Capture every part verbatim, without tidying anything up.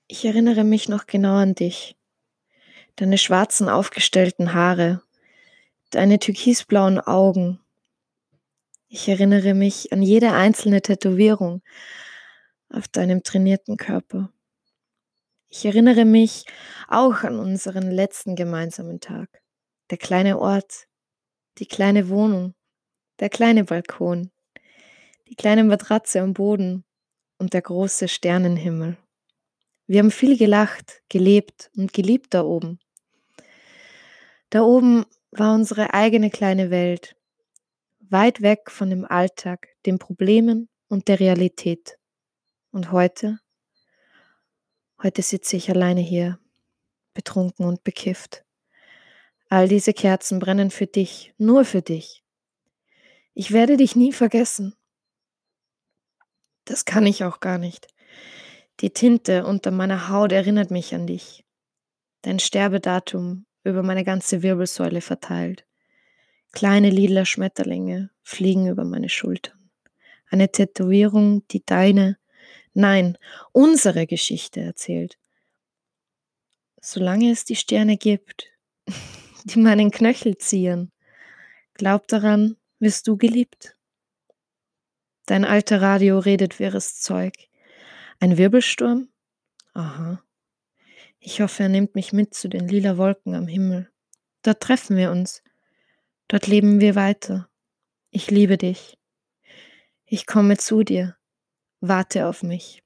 Ich erinnere mich noch genau an dich. Deine schwarzen, aufgestellten Haare, deine türkisblauen Augen. Ich erinnere mich an jede einzelne Tätowierung auf deinem trainierten Körper. Ich erinnere mich auch an unseren letzten gemeinsamen Tag. Der kleine Ort, die kleine Wohnung, der kleine Balkon, die kleine Matratze am Boden und der große Sternenhimmel. Wir haben viel gelacht, gelebt und geliebt da oben. Da oben war unsere eigene kleine Welt, weit weg von dem Alltag, den Problemen und der Realität. Und heute? Heute sitze ich alleine hier, betrunken und bekifft. All diese Kerzen brennen für dich, nur für dich. Ich werde dich nie vergessen. Das kann ich auch gar nicht. Die Tinte unter meiner Haut erinnert mich an dich. Dein Sterbedatum über meine ganze Wirbelsäule verteilt. Kleine lila Schmetterlinge fliegen über meine Schultern. Eine Tätowierung, die deine, nein, unsere Geschichte erzählt. Solange es die Sterne gibt, die meinen Knöchel ziehen, glaub daran, wirst du geliebt. Dein alter Radio redet wirres Zeug. Ein Wirbelsturm? Aha. Ich hoffe, er nimmt mich mit zu den lila Wolken am Himmel. Dort treffen wir uns. Dort leben wir weiter. Ich liebe dich. Ich komme zu dir. Warte auf mich.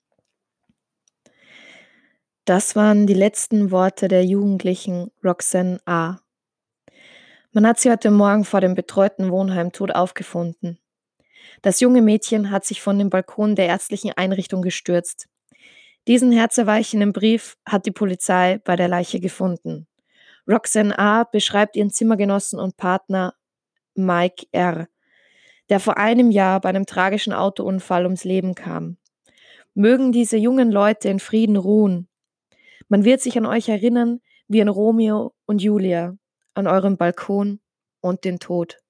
Das waren die letzten Worte der jugendlichen Roxanne A. Man hat sie heute Morgen vor dem betreuten Wohnheim tot aufgefunden. Das junge Mädchen hat sich von dem Balkon der ärztlichen Einrichtung gestürzt. Diesen herzerweichenden Brief hat die Polizei bei der Leiche gefunden. Roxanne A. beschreibt ihren Zimmergenossen und Partner Mike R., der vor einem Jahr bei einem tragischen Autounfall ums Leben kam. Mögen diese jungen Leute in Frieden ruhen. Man wird sich an euch erinnern wie an Romeo und Julia, an eurem Balkon und den Tod.